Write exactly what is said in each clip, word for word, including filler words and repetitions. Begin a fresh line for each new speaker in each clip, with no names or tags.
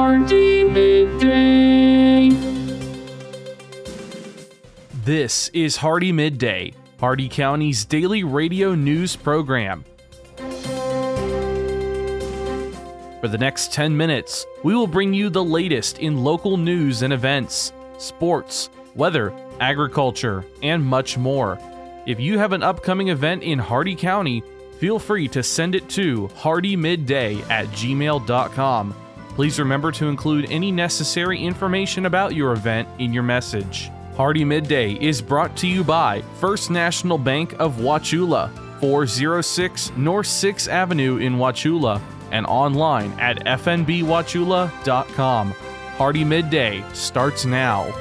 Hardy Midday.
This is Hardy Midday, Hardy County's daily radio news program. For the next ten minutes, we will bring you the latest in local news and events, sports, weather, agriculture, and much more. If you have an upcoming event in Hardy County, feel free to send it to hardymidday at gmail dot com. Please remember to include any necessary information about your event in your message. Hardy Midday is brought to you by First National Bank of Wauchula, four oh six North sixth Avenue in Wauchula, and online at f n b wauchula dot com. Hardy Midday starts now.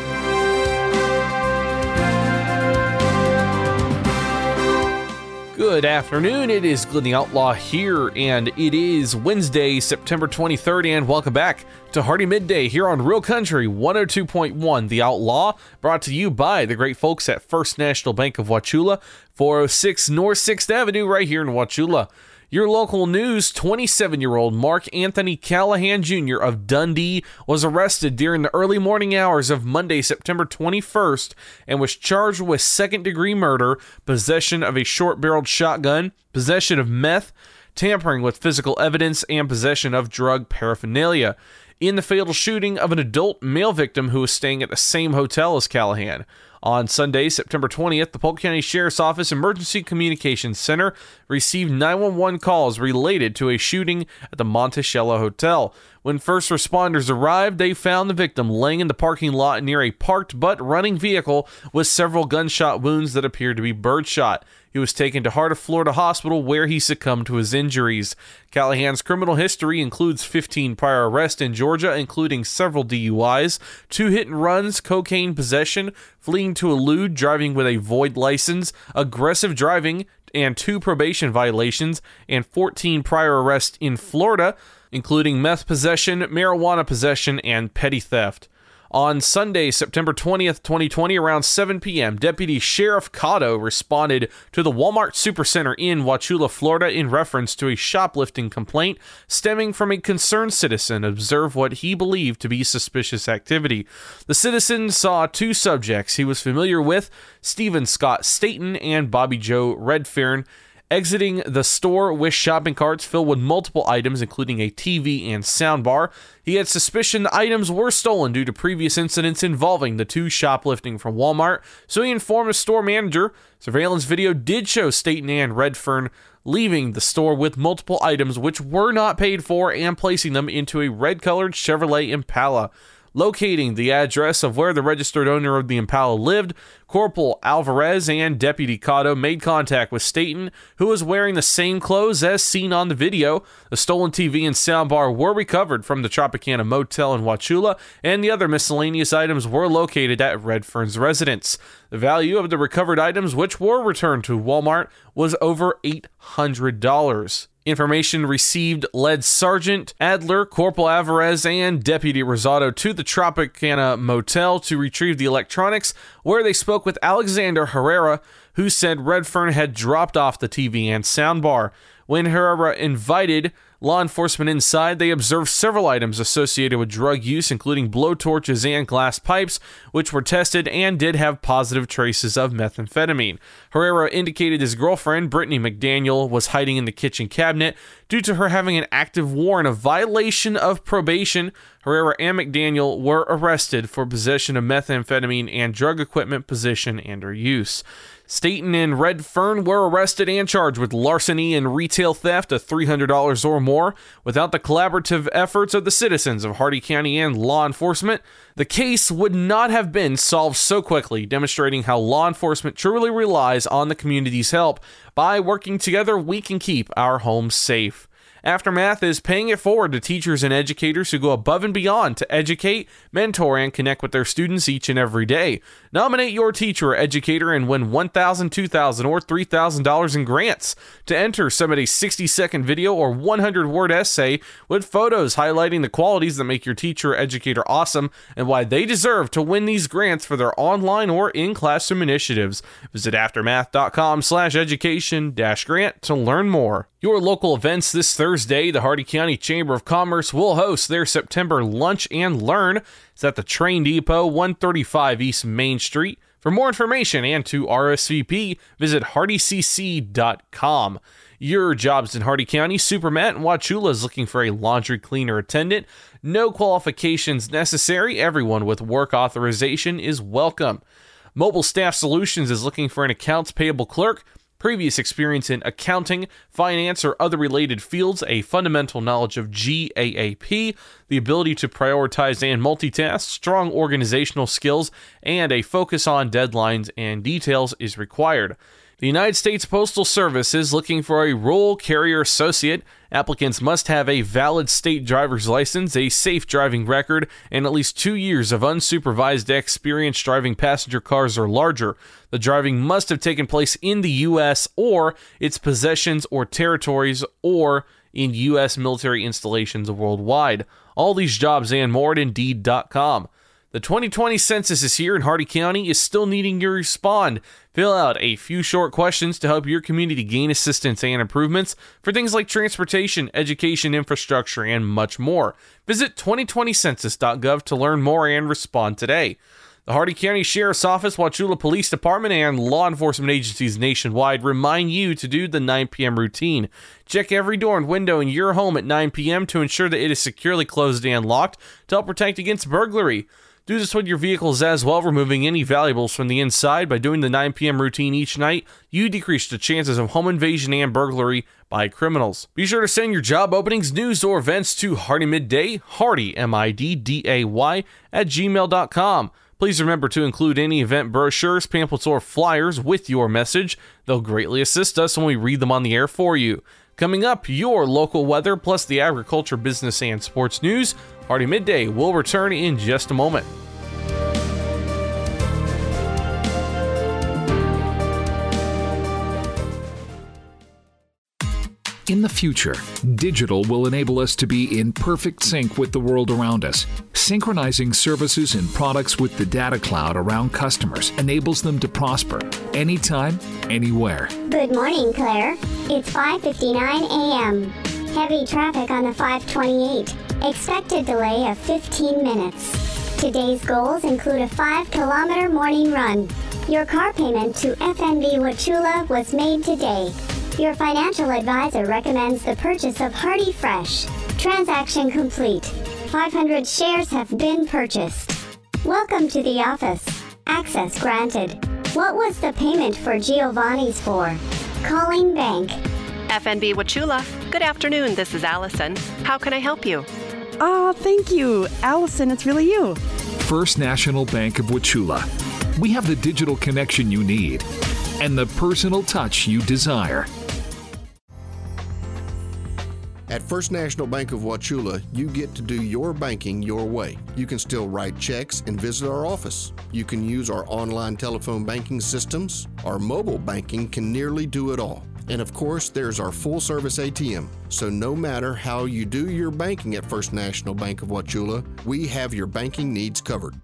Good afternoon, it is Glenn the Outlaw here, and it is Wednesday, September twenty-third, and welcome back to Hardy Midday here on Real Country one oh two point one The Outlaw, brought to you by the great folks at First National Bank of Wauchula, four oh six North sixth Avenue right here in Wauchula. Your local news, twenty-seven-year-old Mark Anthony Callahan Junior of Dundee was arrested during the early morning hours of Monday, September twenty-first, and was charged with second-degree murder, possession of a short-barreled shotgun, possession of meth, tampering with physical evidence, and possession of drug paraphernalia in the fatal shooting of an adult male victim who was staying at the same hotel as Callahan. On Sunday, September twentieth, the Polk County Sheriff's Office Emergency Communications Center received nine one one calls related to a shooting at the Monticello Hotel. When first responders arrived, they found the victim laying in the parking lot near a parked but running vehicle with several gunshot wounds that appeared to be birdshot. He was taken to Heart of Florida Hospital where he succumbed to his injuries. Callahan's criminal history includes fifteen prior arrests in Georgia, including several D U Is, two hit and runs, cocaine possession, fleeing to elude, driving with a void license, aggressive driving, and two probation violations, and fourteen prior arrests in Florida, including meth possession, marijuana possession, and petty theft. On Sunday, September twentieth, twenty twenty, around seven p.m., Deputy Sheriff Cotto responded to the Walmart Supercenter in Wauchula, Florida, in reference to a shoplifting complaint stemming from a concerned citizen observed what he believed to be suspicious activity. The citizen saw two subjects he was familiar with, Stephen Scott Staten and Bobby Joe Redfern, exiting the store with shopping carts filled with multiple items, including a T V and soundbar. He had suspicion the items were stolen due to previous incidents involving the two shoplifting from Walmart, so he informed the store manager. Surveillance video did show Staten and Redfern leaving the store with multiple items which were not paid for and placing them into a red-colored Chevrolet Impala. Locating the address of where the registered owner of the Impala lived, Corporal Alvarez and Deputy Cotto made contact with Staten, who was wearing the same clothes as seen on the video. The stolen T V and soundbar were recovered from the Tropicana Motel in Wauchula, and the other miscellaneous items were located at Redfern's residence. The value of the recovered items, which were returned to Walmart, was over eight hundred dollars. Information received led Sergeant Adler, Corporal Alvarez, and Deputy Rosado to the Tropicana Motel to retrieve the electronics, where they spoke with Alexander Herrera, who said Redfern had dropped off the T V and soundbar. When Herrera invited law enforcement inside, they observed several items associated with drug use, including blowtorches and glass pipes, which were tested and did have positive traces of methamphetamine. Herrera indicated his girlfriend, Brittany McDaniel, was hiding in the kitchen cabinet due to her having an active warrant of violation of probation. Herrera and McDaniel were arrested for possession of methamphetamine and drug equipment possession and or use. Staten and Redfern were arrested and charged with larceny and retail theft of three hundred dollars or more. Without the collaborative efforts of the citizens of Hardy County and law enforcement, the case would not have been solved so quickly, demonstrating how law enforcement truly relies on the community's help. By working together, we can keep our homes safe. Aftermath is paying it forward to teachers and educators who go above and beyond to educate, mentor, and connect with their students each and every day. Nominate your teacher or educator and win one thousand dollars, two thousand dollars, or three thousand dollars in grants. To enter, submit a sixty second video or one hundred word essay with photos highlighting the qualities that make your teacher or educator awesome and why they deserve to win these grants for their online or in-classroom initiatives. Visit aftermath dot com slash education dash grant to learn more. Your local events this Thursday, the Hardee County Chamber of Commerce will host their September Lunch and Learn. It's at the Train Depot, one thirty-five East Main Street. For more information and to R S V P, visit hardee c c dot com. Your jobs in Hardee County, Supermat in Wauchula is looking for a laundry cleaner attendant. No qualifications necessary. Everyone with work authorization is welcome. Mobile Staff Solutions is looking for an accounts payable clerk. Previous experience in accounting, finance, or other related fields, a fundamental knowledge of G A A P, the ability to prioritize and multitask, strong organizational skills, and a focus on deadlines and details is required. The United States Postal Service is looking for a rural carrier associate. Applicants must have a valid state driver's license, a safe driving record, and at least two years of unsupervised experience driving passenger cars or larger. The driving must have taken place in the U S or its possessions or territories or in U S military installations worldwide. All these jobs and more at Indeed dot com. The twenty twenty census is here, and Hardee County is still needing you to respond. Fill out a few short questions to help your community gain assistance and improvements for things like transportation, education, infrastructure, and much more. Visit twenty twenty census dot gov to learn more and respond today. The Hardee County Sheriff's Office, Wauchula Police Department, and law enforcement agencies nationwide remind you to do the nine p.m. routine. Check every door and window in your home at nine p.m. to ensure that it is securely closed and locked to help protect against burglary. Do this with your vehicles as well, removing any valuables from the inside. By doing the nine p.m. routine each night, you decrease the chances of home invasion and burglary by criminals. Be sure to send your job openings, news, or events to Hardee Midday, Hardee, M I D D A Y, at gmail dot com. Please remember to include any event brochures, pamphlets, or flyers with your message. They'll greatly assist us when we read them on the air for you. Coming up, your local weather plus the agriculture, business, and sports news. Hardee Midday will return in just a moment.
In the future, digital will enable us to be in perfect sync with the world around us. Synchronizing services and products with the data cloud around customers enables them to prosper anytime, anywhere.
Good morning, Claire. It's five fifty-nine a.m. Heavy traffic on the five twenty-eight. Expected delay of fifteen minutes. Today's goals include a five kilometer morning run. Your car payment to F N B Wauchula was made today. Your financial advisor recommends the purchase of Hardee Fresh. Transaction complete. five hundred shares have been purchased. Welcome to the office. Access granted. What was the payment for Giovanni's for? Calling bank.
F N B Wauchula. Good afternoon, this is Allison. How can I help you?
Oh, thank you. Allison, it's really you.
First National Bank of Wauchula. We have the digital connection you need and the personal touch you desire.
At First National Bank of Wauchula, you get to do your banking your way. You can still write checks and visit our office. You can use our online telephone banking systems. Our mobile banking can nearly do it all. And of course, there's our full-service A T M. So no matter how you do your banking at First National Bank of Wauchula, we have your banking needs covered.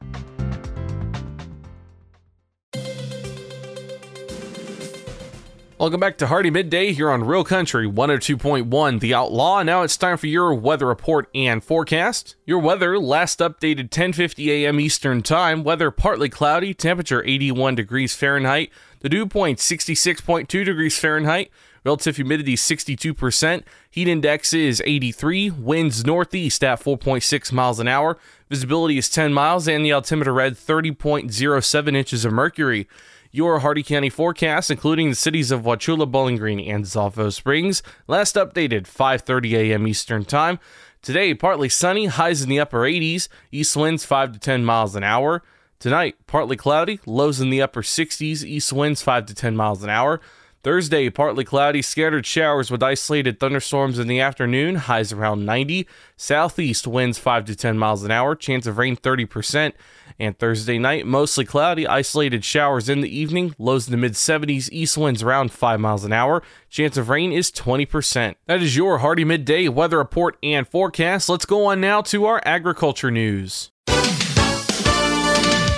Welcome back to Hardee Midday here on Real Country one oh two point one The Outlaw. Now it's time for your weather report and forecast. Your weather last updated ten fifty a.m. Eastern Time. Weather partly cloudy, temperature eighty-one degrees Fahrenheit. The dew point sixty-six point two degrees Fahrenheit. Relative humidity sixty-two percent. Heat index is eighty-three. Winds northeast at four point six miles an hour. Visibility is ten miles and the altimeter read thirty point oh seven inches of mercury. Your Hardee County forecast, including the cities of Wauchula, Bowling Green, and Zolfo Springs, last updated five thirty a.m. Eastern Time. Today, partly sunny, highs in the upper eighties, east winds five to ten miles an hour. Tonight, partly cloudy, lows in the upper sixties, east winds five to ten miles an hour. Thursday, partly cloudy, scattered showers with isolated thunderstorms in the afternoon, highs around ninety. Southeast winds five to ten miles an hour, chance of rain thirty percent. And Thursday night, mostly cloudy, isolated showers in the evening, lows in the mid-seventies, east winds around five miles an hour, chance of rain is twenty percent. That is your Hardee Midday weather report and forecast. Let's go on now to our agriculture news.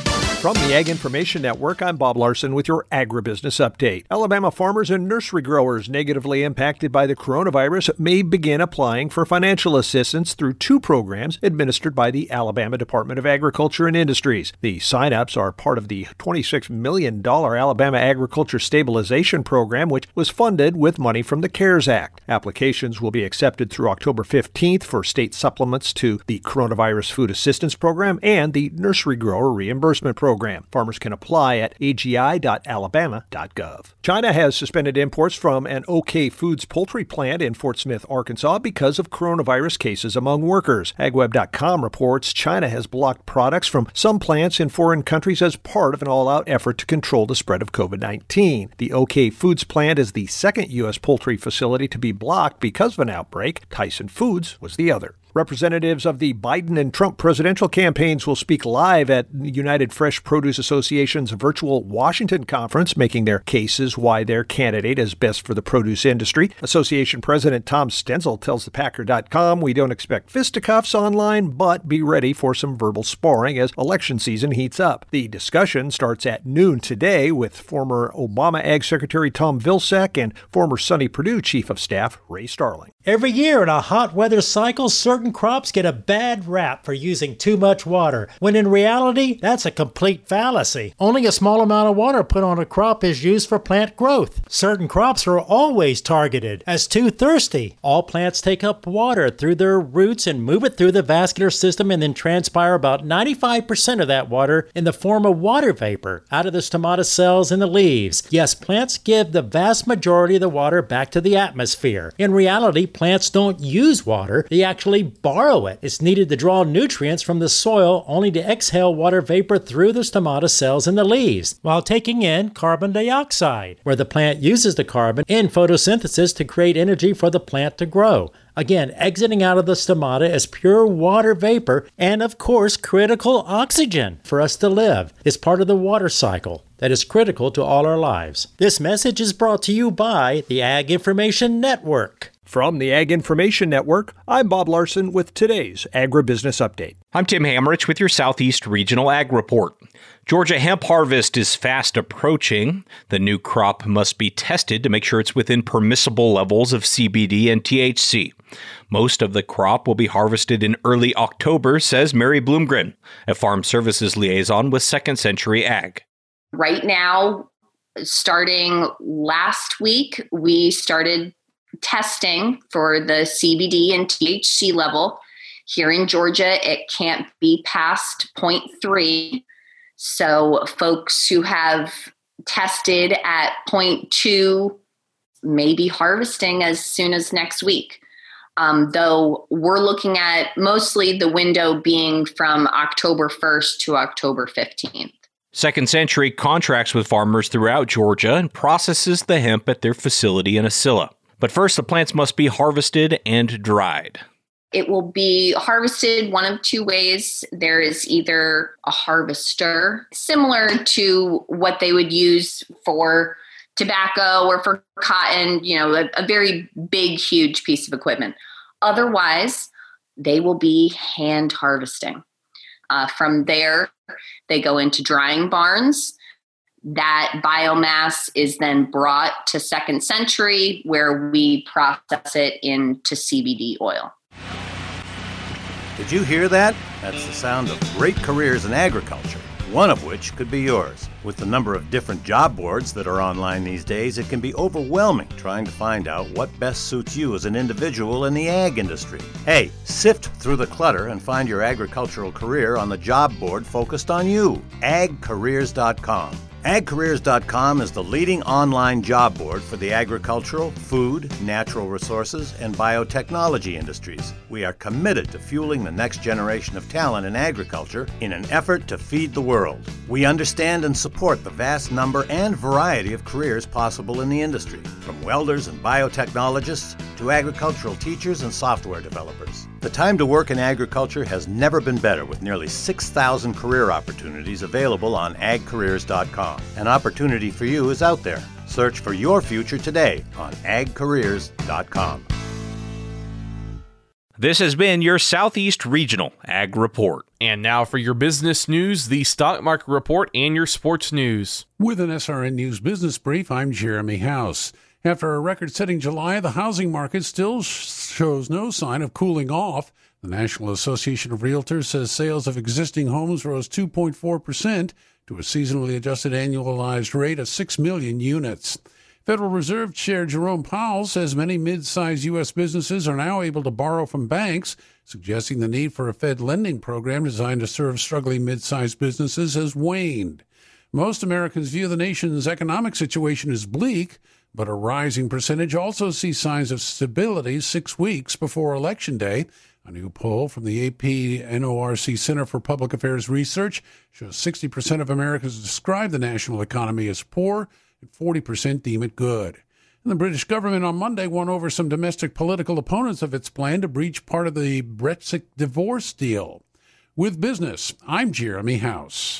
From the Ag Information Network, I'm Bob Larson with your Agribusiness Update. Alabama farmers and nursery growers negatively impacted by the coronavirus may begin applying for financial assistance through two programs administered by the Alabama Department of Agriculture and Industries. The sign-ups are part of the twenty-six million dollars Alabama Agriculture Stabilization Program, which was funded with money from the CARES Act. Applications will be accepted through October fifteenth for state supplements to the Coronavirus Food Assistance Program and the Nursery Grower Reimbursement Program. Farmers can apply at a g i dot alabama dot gov. China has suspended imports from an OK Foods poultry plant in Fort Smith, Arkansas because of coronavirus cases among workers. ag web dot com reports China has blocked products from some plants in foreign countries as part of an all-out effort to control the spread of covid nineteen. The OK Foods plant is the second U S poultry facility to be blocked because of an outbreak. Tyson Foods was the other. Representatives of the Biden and Trump presidential campaigns will speak live at United Fresh Produce Association's virtual Washington conference, making their cases why their candidate is best for the produce industry. Association President Tom Stenzel tells the Packer dot com, "We don't expect fisticuffs online, but be ready for some verbal sparring as election season heats up." The discussion starts at noon today with former Obama Ag Secretary Tom Vilsack and former Sunny Purdue Chief of Staff Ray Starling.
Every year in a hot weather cycle, certain crops get a bad rap for using too much water, when in reality, that's a complete fallacy. Only a small amount of water put on a crop is used for plant growth. Certain crops are always targeted as too thirsty. All plants take up water through their roots and move it through the vascular system and then transpire about ninety-five percent of that water in the form of water vapor out of the stomata cells in the leaves. Yes, plants give the vast majority of the water back to the atmosphere. In reality, plants don't use water, they actually borrow it. It's needed to draw nutrients from the soil only to exhale water vapor through the stomata cells in the leaves, while taking in carbon dioxide, where the plant uses the carbon in photosynthesis to create energy for the plant to grow. Again, exiting out of the stomata as pure water vapor and, of course, critical oxygen for us to live. It's part of the water cycle that is critical to all our lives. This message is brought to you by the Ag Information Network.
From the Ag Information Network, I'm Bob Larson with today's Agribusiness Update.
I'm Tim Hamrich with your Southeast Regional Ag Report. Georgia hemp harvest is fast approaching. The new crop must be tested to make sure it's within permissible levels of C B D and T H C. Most of the crop will be harvested in early October, says Mary Bloomgren, a Farm Services liaison with Second Century Ag.
Right now, starting last week, we started testing for the C B D and T H C level. Here in Georgia, it can't be past zero point three. So folks who have tested at zero point two may be harvesting as soon as next week. Um, though we're looking at mostly the window being from October first to October fifteenth.
Second Century contracts with farmers throughout Georgia and processes the hemp at their facility in Acilla. But first, the plants must be harvested and dried.
It will be harvested one of two ways. There is either a harvester, similar to what they would use for tobacco or for cotton, you know, a, a very big, huge piece of equipment. Otherwise, they will be hand harvesting. Uh, from there, they go into drying barns. That biomass is then brought to Second Century, where we process it into C B D oil.
Did you hear that? That's the sound of great careers in agriculture, one of which could be yours. With the number of different job boards that are online these days, it can be overwhelming trying to find out what best suits you as an individual in the ag industry. Hey, sift through the clutter and find your agricultural career on the job board focused on you, ag careers dot com. ag careers dot com is the leading online job board for the agricultural, food, natural resources, and biotechnology industries. We are committed to fueling the next generation of talent in agriculture in an effort to feed the world. We understand and support the vast number and variety of careers possible in the industry, from welders and biotechnologists to agricultural teachers and software developers. The time to work in agriculture has never been better, with nearly six thousand career opportunities available on ag careers dot com. An opportunity for you is out there. Search for your future today on ag careers dot com.
This has been your Southeast Regional Ag Report.
And now for your business news, the stock market report, and your sports news.
With an S R N News Business Brief, I'm Jeremy House. After a record-setting July, the housing market still sh- shows no sign of cooling off. The National Association of Realtors says sales of existing homes rose two point four percent to a seasonally adjusted annualized rate of six million units. Federal Reserve Chair Jerome Powell says many mid-sized U S businesses are now able to borrow from banks, suggesting the need for a Fed lending program designed to serve struggling mid-sized businesses has waned. Most Americans view the nation's economic situation as bleak, but a rising percentage also sees signs of stability six weeks before Election Day. A new poll from the A P N O R C Center for Public Affairs Research shows sixty percent of Americans describe the national economy as poor, and forty percent deem it good. And the British government on Monday won over some domestic political opponents of its plan to breach part of the Brexit divorce deal. With business, I'm Jeremy House.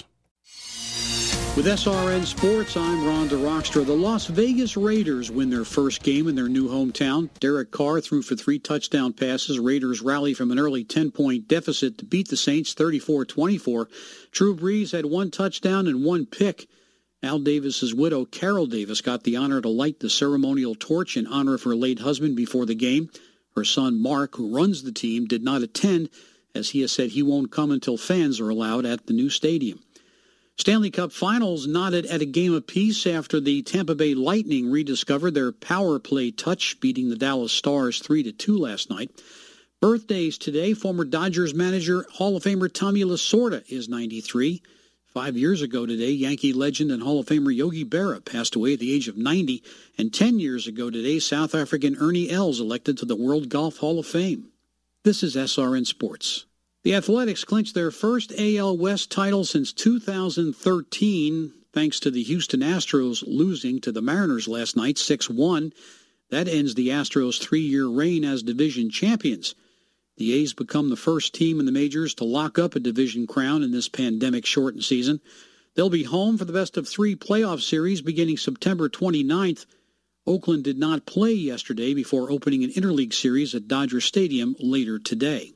With S R N Sports, I'm Rhonda Rockstra. The Las Vegas Raiders win their first game in their new hometown. Derek Carr threw for three touchdown passes. Raiders rally from an early ten-point deficit to beat the Saints thirty-four twenty-four. Drew Brees had one touchdown and one pick. Al Davis's widow, Carol Davis, got the honor to light the ceremonial torch in honor of her late husband before the game. Her son, Mark, who runs the team, did not attend, as he has said he won't come until fans are allowed at the new stadium. Stanley Cup Finals knotted at a game apiece after the Tampa Bay Lightning rediscovered their power play touch, beating the Dallas Stars three to two last night. Birthdays today, former Dodgers manager Hall of Famer Tommy Lasorda is ninety-three. Five years ago today, Yankee legend and Hall of Famer Yogi Berra passed away at the age of ninety. And ten years ago today, South African Ernie Els elected to the World Golf Hall of Fame. This is S R N Sports. The Athletics clinched their first A L West title since two thousand thirteen, thanks to the Houston Astros losing to the Mariners last night six one. That ends the Astros' three-year reign as division champions. The A's become the first team in the majors to lock up a division crown in this pandemic-shortened season. They'll be home for the best-of-three playoff series beginning September twenty-ninth. Oakland did not play yesterday before opening an interleague series at Dodger Stadium later today.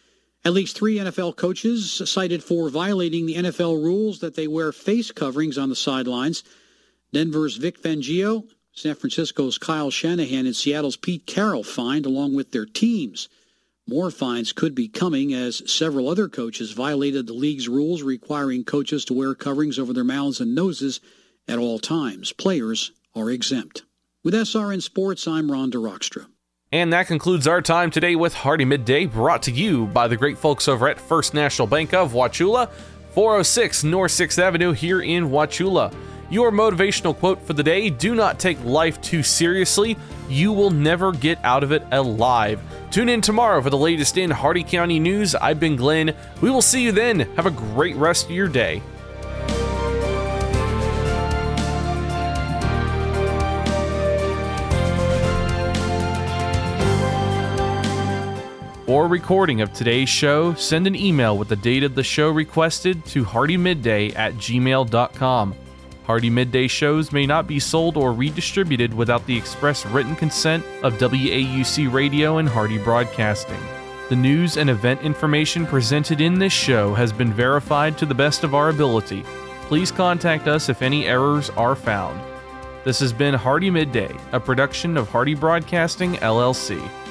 At least three N F L coaches cited for violating the N F L rules that they wear face coverings on the sidelines. Denver's Vic Fangio, San Francisco's Kyle Shanahan, and Seattle's Pete Carroll fined along with their teams. More fines could be coming as several other coaches violated the league's rules requiring coaches to wear coverings over their mouths and noses at all times. Players are exempt. With S R N Sports, I'm Rhonda Rockstra.
And that concludes our time today with Hardee Midday, brought to you by the great folks over at First National Bank of Wauchula, four oh six North sixth Avenue here in Wauchula. Your motivational quote for the day: do not take life too seriously. You will never get out of it alive. Tune in tomorrow for the latest in Hardee County news. I've been Glenn. We will see you then. Have a great rest of your day. For a recording of today's show, send an email with the date of the show requested to hardymidday at gmail dot com. Hardee Midday shows may not be sold or redistributed without the express written consent of W A U C Radio and Hardee Broadcasting. The news and event information presented in this show has been verified to the best of our ability. Please contact us if any errors are found. This has been Hardee Midday, a production of Hardee Broadcasting, L L C.